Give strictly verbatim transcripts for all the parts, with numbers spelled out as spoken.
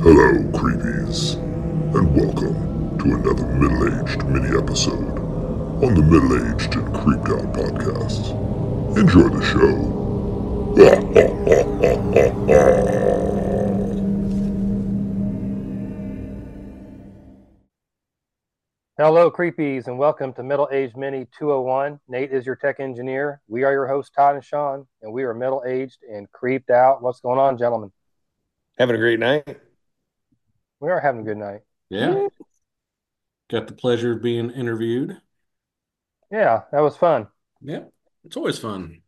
Hello, creepies, and welcome to another middle-aged mini-episode on the Middle-Aged and Creeped Out podcast. Enjoy the show. Hello, creepies, and welcome to Middle Aged Mini two oh one. Nate is your tech engineer. We are your hosts, Todd and Sean, and we are middle aged and creeped out. What's going on, gentlemen? Having a great night. We are having a good night. Yeah, got the pleasure of being interviewed. Yeah, that was fun. Yeah, it's always fun.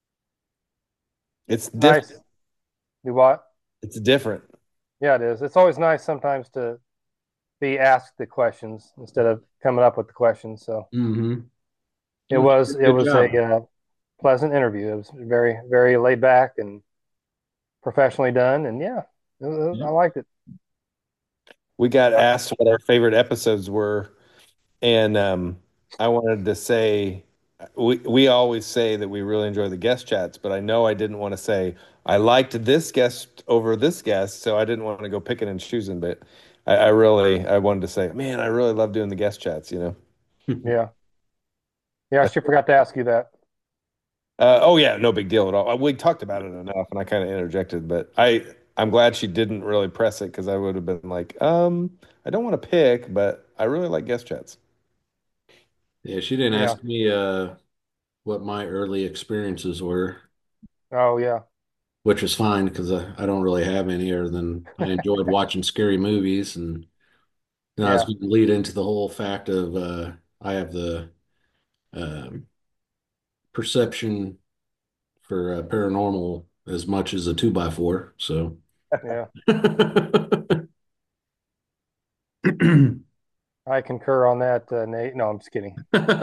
It's Nice. different. Do what? It's different. Yeah, it is. It's always nice sometimes to be asked the questions instead of coming up with the questions. So Mm-hmm. it was it Good was job. a uh, pleasant interview. It was very very laid back and professionally done, and yeah, it was- Yeah. I liked it. We got asked what our favorite episodes were, and um, I wanted to say we we always say that we really enjoy the guest chats, but I know I didn't want to say I liked this guest over this guest, so I didn't want to go picking and choosing. But I, I really I wanted to say, man, I really love doing the guest chats. You know. Yeah, yeah. I should forgot to ask you that. Uh, oh yeah, no big deal at all. We talked about it enough, and I kind of interjected, but I I'm glad she didn't really press it because I would have been like, um, I don't want to pick, but I really like guest chats. Yeah, she didn't Yeah. ask me uh what my early experiences were, Oh yeah. which was fine because I, I don't really have any other than I enjoyed watching scary movies, and then I was Yeah. going to lead into the whole fact of uh I have the um, perception for uh, paranormal as much as a two by four, so. Yeah. I concur on that, uh, Nate. No, I'm just kidding.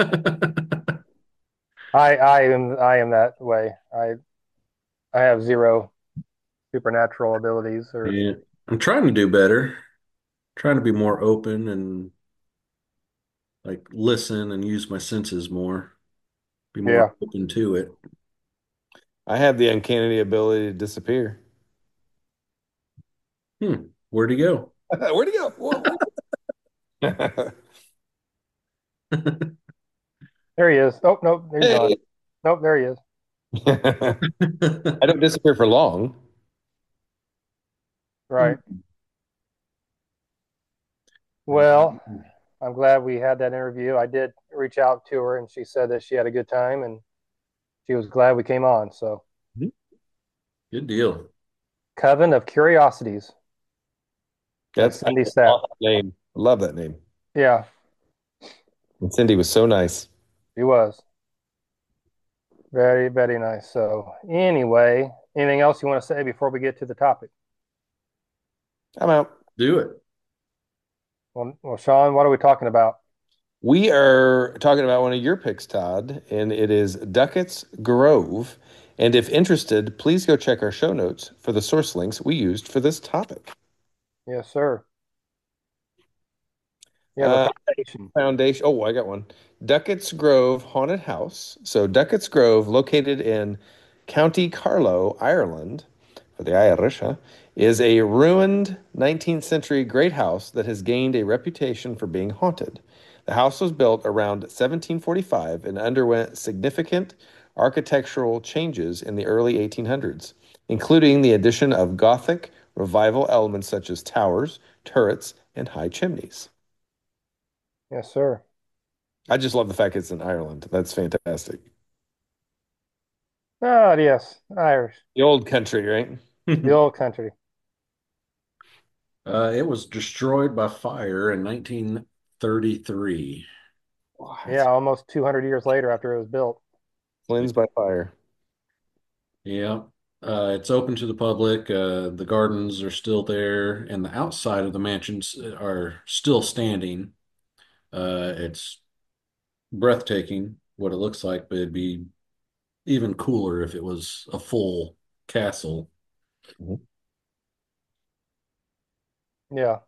I I am I am that way. I I have zero supernatural abilities or Yeah, I'm trying to do better, trying to be more open and like listen and use my senses more, be more yeah. open to it. I have the uncanny ability to disappear. Hmm, where'd he go? Where'd he go? Whoa, where'd he There he is. Oh nope, he's gone. Hey. Nope, there he is. I don't disappear for long. Right. Well, I'm glad we had that interview. I did reach out to her and she said that she had a good time and she was glad we came on. So Good deal. Coven of Curiosities, like That's I Cindy said. love that name. I love that name. Yeah, And Cindy was so nice. she was. Very, very nice. So anyway, anything else you want to say before we get to the topic? I'm out. Do it. Well, well, Sean, what are we talking about? We are talking about one of your picks, Todd, and it is Duckett's Grove. And if interested, please go check our show notes for the source links we used for this topic. Yes, sir. Yeah, the Uh, foundation. Foundation. Oh, I got one. Duckett's Grove Haunted House. So Duckett's Grove, located in County Carlow, Ireland, for the Irish, huh, is a ruined nineteenth century great house that has gained a reputation for being haunted. The house was built around seventeen forty-five and underwent significant architectural changes in the early eighteen hundreds, including the addition of Gothic revival elements such as towers, turrets, and high chimneys. Yes, sir. I just love the fact it's in Ireland. That's fantastic. Ah, yes, Irish, The old country, right? the old country. Uh, it was destroyed by fire in nineteen thirty-three. Yeah, What? almost two hundred years later after it was built. Cleansed by fire. Yeah. Uh, it's open to the public. Uh, the gardens are still there, and the outside of the mansions are still standing. Uh, it's breathtaking what it looks like, but it'd be even cooler if it was a full castle. Mhm. Yeah.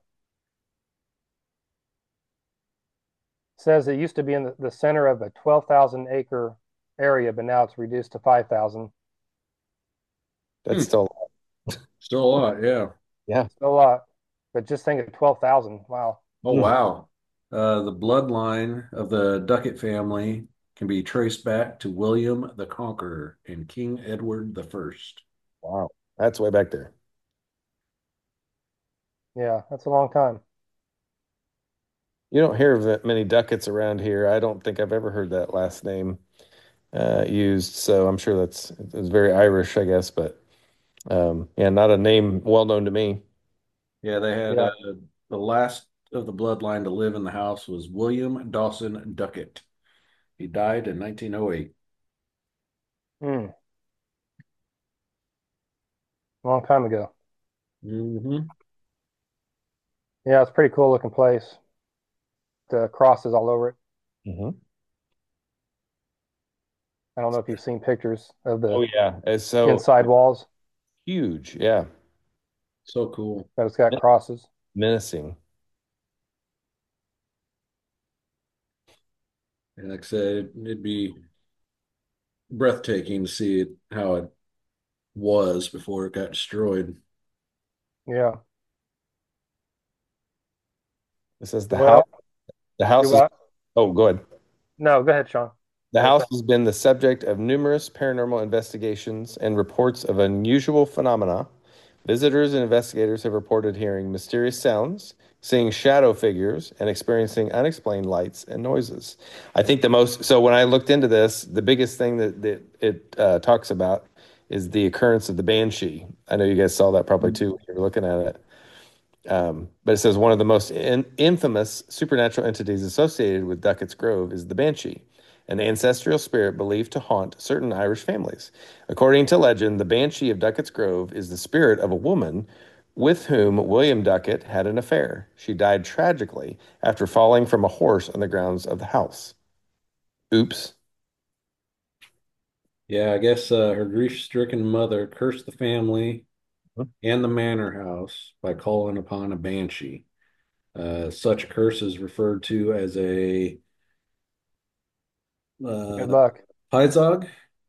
Says it used to be in the, the center of a twelve thousand acre area, but now it's reduced to five thousand. That's Hmm. still, Still a lot, yeah. yeah. Still a lot. But just think of twelve thousand. Wow. Oh, wow. Uh, the bloodline of the Ducat family can be traced back to William the Conqueror and King Edward the First. Wow. That's way back there. Yeah, that's a long time. You don't hear of that many Ducats around here. I don't think I've ever heard that last name uh, used. So I'm sure that's it's very Irish, I guess, but um, yeah, not a name well known to me. Yeah, they had Yeah. uh, the last of the bloodline to live in the house was William Dawson Ducat. He died in nineteen oh eight. Mm, long time ago. Mm-hmm. Yeah, it's a pretty cool looking place. The crosses all over it. Hmm. I don't know if you've seen pictures of Oh the yeah, it's so inside walls, huge. Yeah, So cool. but it's got crosses. menacing. And like I said, it'd be breathtaking to see it, how it was before it got destroyed. Yeah. It says the house. Well, The do house is. what? Oh, go ahead. No, go ahead, Sean. The I was house saying, has been the subject of numerous paranormal investigations and reports of unusual phenomena. Visitors and investigators have reported hearing mysterious sounds, seeing shadow figures, and experiencing unexplained lights and noises. I think the most, so when I looked into this, the biggest thing that, that it uh, talks about is the occurrence of the banshee. I know you guys saw that probably too when you were looking at it. Um, but it says one of the most in, infamous supernatural entities associated with Duckett's Grove is the Banshee, an ancestral spirit believed to haunt certain Irish families. According to legend, the Banshee of Duckett's Grove is the spirit of a woman with whom William Duckett had an affair. She died tragically after falling from a horse on the grounds of the house. Oops. Yeah, I guess uh, her grief-stricken mother cursed the family and the manor house by calling upon a banshee. Uh, such a curse is referred to as a good uh, luck. Heizog.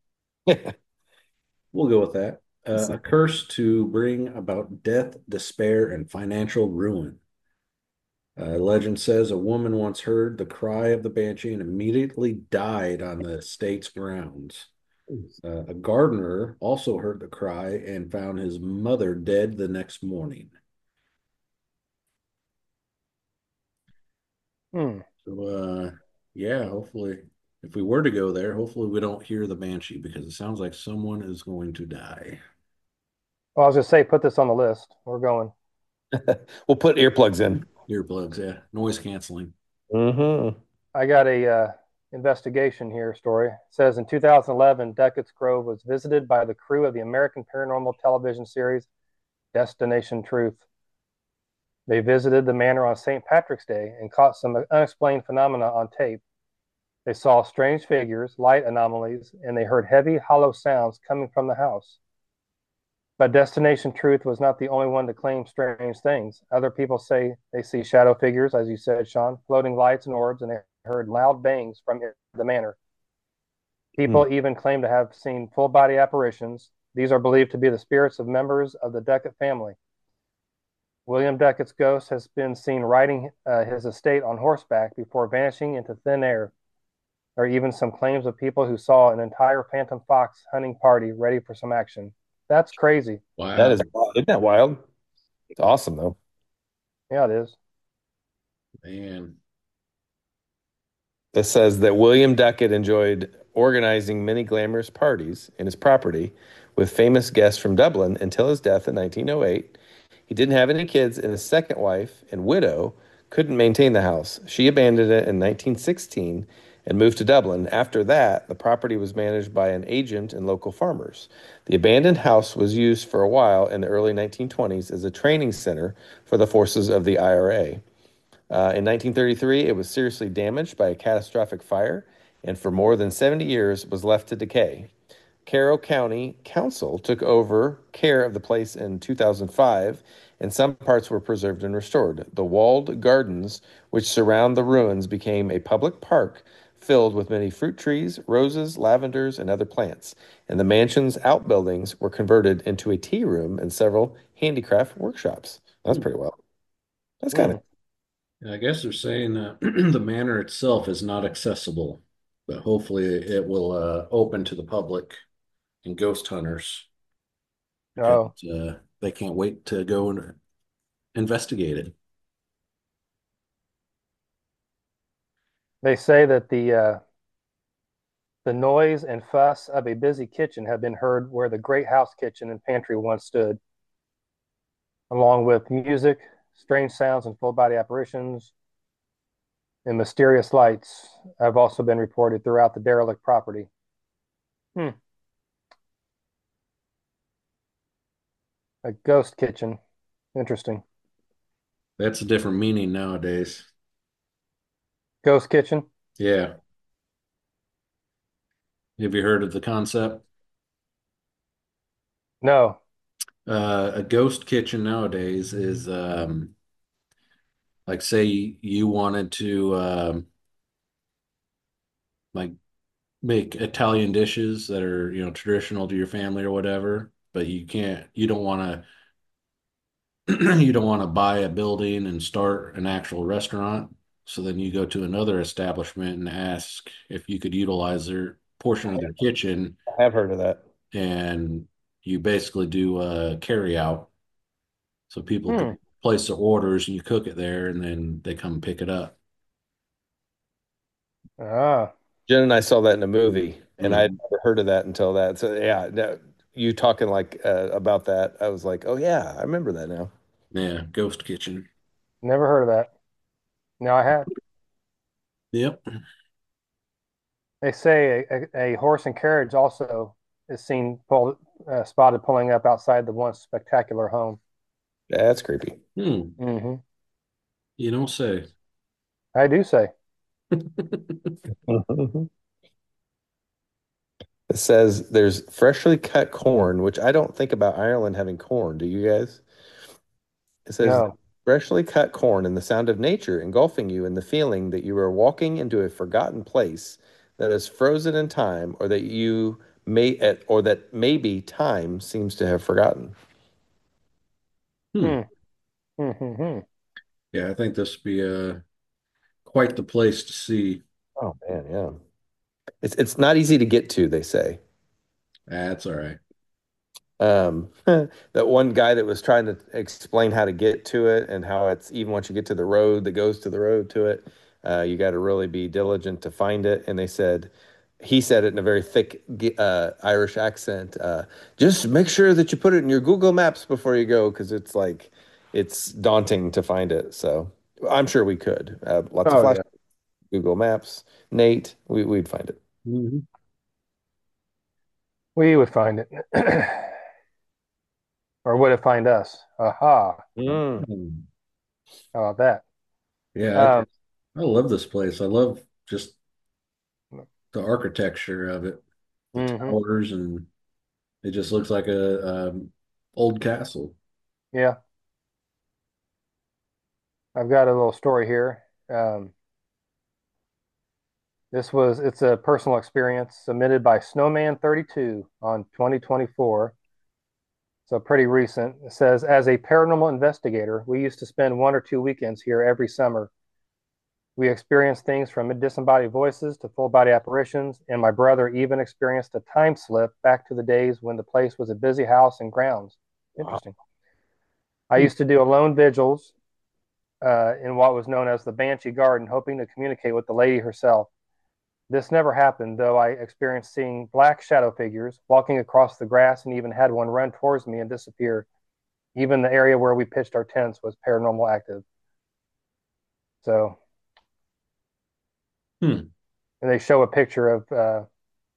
We'll go with that. Uh, a curse to bring about death, despair, and financial ruin. Uh, legend says a woman once heard the cry of the banshee and immediately died on the estate's grounds. Uh, a gardener also heard the cry and found his mother dead the next morning. Hmm. So, uh, yeah, hopefully, if we were to go there, hopefully we don't hear the banshee because it sounds like someone is going to die. Well, I was just say put this on the list. We're going. We'll put earplugs in. Earplugs, yeah, noise canceling. Mm-hmm. I got a uh, investigation here story. It says in two thousand eleven, Duckett's Grove was visited by the crew of the American paranormal television series Destination Truth. They visited the manor on Saint Patrick's Day and caught some unexplained phenomena on tape. They saw strange figures, light anomalies, and they heard heavy, hollow sounds coming from the house. But Destination Truth was not the only one to claim strange things. Other people say they see shadow figures, as you said, Sean, floating lights and orbs, and they heard loud bangs from the manor. Hmm. People even claim to have seen full body apparitions. These are believed to be the spirits of members of the Duckett family. William Duckett's ghost has been seen riding uh, his estate on horseback before vanishing into thin air. There are even some claims of people who saw an entire phantom fox hunting party ready for some action. That's crazy. That Wow, is, isn't that wild? It's awesome though. Yeah, it is. man. It says that William Duckett enjoyed organizing many glamorous parties in his property with famous guests from Dublin until his death in nineteen oh eight. He didn't have any kids, and his second wife and widow couldn't maintain the house. She abandoned it in nineteen sixteen and moved to Dublin. After that, the property was managed by an agent and local farmers. The abandoned house was used for a while in the early nineteen twenties as a training center for the forces of the I R A. Uh, in nineteen thirty-three, it was seriously damaged by a catastrophic fire and for more than seventy years was left to decay. Carroll County Council took over care of the place in two thousand five, and some parts were preserved and restored. The walled gardens, which surround the ruins, became a public park filled with many fruit trees, roses, lavenders, and other plants. And the mansion's outbuildings were converted into a tea room and several handicraft workshops. That's Hmm. pretty well. That's kind of Hmm. And I guess they're saying that the manor itself is not accessible, but hopefully it will uh, open to the public and ghost hunters because Oh, uh, they can't wait to go and investigate it. they say that the uh, the noise and fuss of a busy kitchen have been heard where the great house kitchen and pantry once stood, along with music, strange sounds, and full body apparitions and mysterious lights have also been reported throughout the derelict property. Hmm. A ghost kitchen. Interesting. That's a different meaning nowadays. Ghost kitchen? Yeah. Have you heard of the concept? No. Uh, a ghost kitchen nowadays is um, like say you wanted to um, like make Italian dishes that are, you know, traditional to your family or whatever, but you can't, you don't want to, you don't want to buy a building and start an actual restaurant. So then you go to another establishment and ask if you could utilize their portion of their kitchen, I have heard of that. and you basically do a carry out. So people Hmm. place their orders and you cook it there and then they come pick it up. Ah. Jen and I saw that in a movie, and I'd Mhm. never heard of that until that. So yeah, no, you talking like uh, about that, I was like, oh yeah, I remember that now. Yeah, ghost kitchen. Never heard of that. Now I have. Yep. They say a, a, a horse and carriage also is seen pulled, uh, spotted pulling up outside the once spectacular home. That's creepy. Hmm. Hmm. You don't say. I do say. Mhm. It says there's freshly cut corn, which I don't think about Ireland having corn. Do you guys? It says No. freshly cut corn and the sound of nature engulfing you in the feeling that you are walking into a forgotten place that is frozen in time, or that you may at or that maybe time seems to have forgotten. Hmm. Hmm. Hmm. Hmm. Hmm. Yeah, I think this would be uh, quite the place to see. Oh man, yeah. It's it's not easy to get to, they say. That's all right. Um, that one guy that was trying to explain how to get to it and how it's even once you get to the road that goes to the road to it, uh, you got to really be diligent to find it. And they said, he said it in a very thick uh, Irish accent. Uh, just make sure that you put it in your Google Maps before you go, because it's like it's daunting to find it. So I'm sure we could. Uh, lots of Oh flash yeah. Google Maps. Nate, we, we'd find it. Mhm. We would find it. Or would it find us? Aha. Mm. Hmm. How about that? Yeah, Um, I, I love this place. I love just the architecture of it, the hmm. towers, and it just looks like a um, old castle. Yeah. I've got a little story here. Um, this was, it's a personal experience submitted by Snowman thirty-two on twenty twenty-four. So pretty recent. It says, as a paranormal investigator, we used to spend one or two weekends here every summer. We experienced things from disembodied voices to full body apparitions, and my brother even experienced a time slip back to the days when the place was a busy house and grounds. Wow. Interesting. I Hmm. used to do alone vigils uh, in what was known as the Banshee Garden, hoping to communicate with the lady herself. This never happened, though I experienced seeing black shadow figures walking across the grass and even had one run towards me and disappear. Even the area where we pitched our tents was paranormal active. So, Hmm. and they show a picture of uh,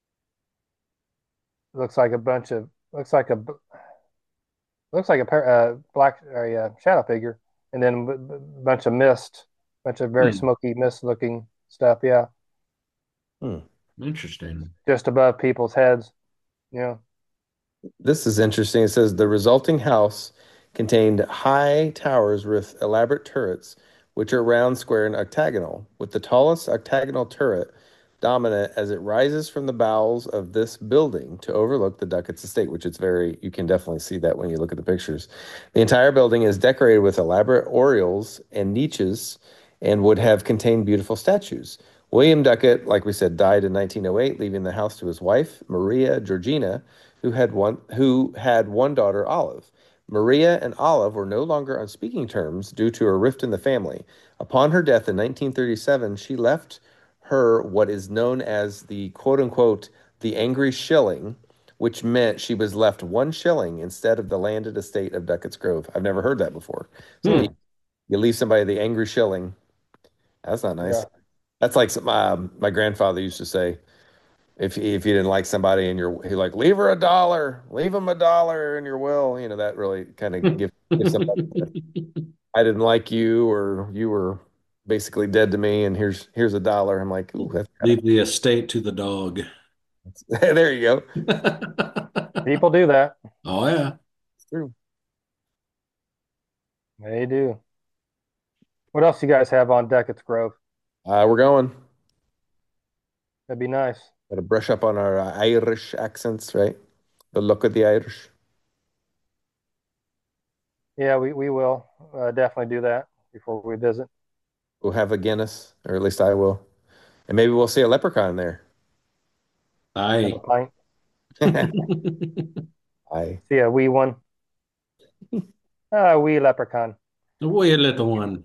looks like a bunch of looks like a looks like a uh, black a uh, shadow figure, and then a bunch of mist, bunch of very Hmm. smoky mist looking stuff. Yeah, Hmm. Interesting. just above people's heads. You know. This is interesting. It says the resulting house contained high towers with elaborate turrets, which are round, square, and octagonal, with the tallest octagonal turret dominant as it rises from the bowels of this building to overlook the Duckett's estate, which it's very, you can definitely see that when you look at the pictures. The entire building is decorated with elaborate oriels and niches and would have contained beautiful statues. William Duckett, like we said, died in nineteen oh eight, leaving the house to his wife, Maria Georgina, who had one who had one daughter, Olive. Maria and Olive were no longer on speaking terms due to a rift in the family. Upon her death in nineteen thirty-seven, she left her what is known as the quote unquote the angry shilling, which meant she was left one shilling instead of the landed estate of Duckett's Grove. I've never heard that before. So when you, Hmm. you leave somebody the angry shilling, that's not nice. Yeah. That's like some, um, my grandfather used to say, if if you didn't like somebody and you're he like leave her a dollar, leave him a dollar in your will, you know that really kind of gives gives somebody I didn't like you or you were basically dead to me and here's here's a dollar. I'm like, ooh, that's kind Leave the estate to the dog. of there you go. People do that. Oh yeah. It's true. They do. What else you guys have on Deckett's Grove? Uh, we're going. That'd be nice. Got to brush up on our uh, Irish accents, right? The look of the Irish. Yeah, we, we will uh, definitely do that before we visit. We'll have a Guinness, or at least I will. And maybe we'll see a leprechaun there. Have a Aye. pint. I See a wee one. Ah, wee leprechaun. The wee little one.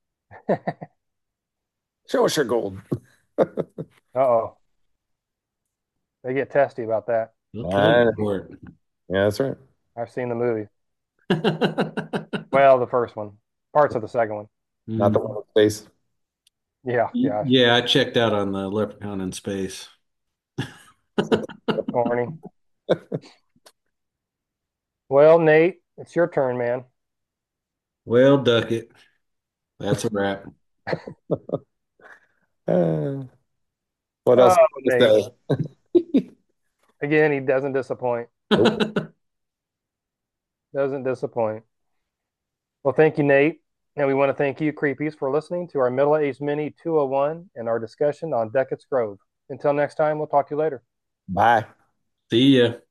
show us your gold. Uh-oh. They get testy about that. They'll kill Uh, you for yeah, that's right. I've seen the movie. it. Well, the first one. Parts of the second one. Not the Mm. one with space. Yeah, yeah. Yeah, I checked out on the Leprechaun in Space. Corny. Well, Nate, it's your turn, man. Well, duck it. That's a wrap. Uh, what else Oh, to Nate. say? Again, he doesn't disappoint. Nope. Doesn't disappoint. Well, thank you, Nate. And we want to thank you, Creepies, for listening to our Middle Aged Mini two oh one and our discussion on Deckett's Grove. Until next time, we'll talk to you later. Bye. See ya.